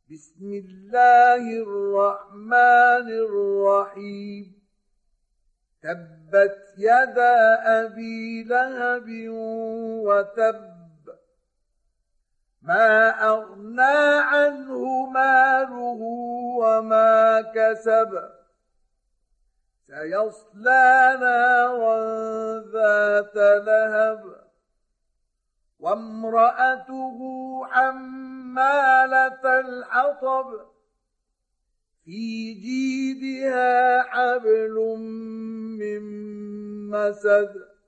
بسم الله الرحمن الرحيم تبت يدا أبي لهب وتب ما أغنى عنه ماله وما كسب سيصلى نارا ذات لهب وامرأته حمالة الحطب في جيدها حبل من مسد